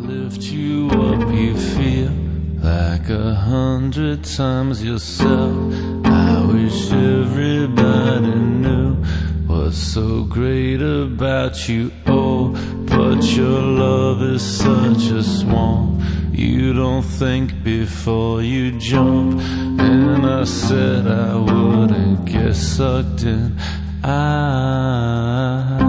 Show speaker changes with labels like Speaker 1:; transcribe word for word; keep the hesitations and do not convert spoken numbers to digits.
Speaker 1: lift you up, you feel like a hundred times yourself. I wish everybody knew what's so great about you. Oh, but your love is such a swamp. You don't think before you jump. And I said I wouldn't get sucked in. I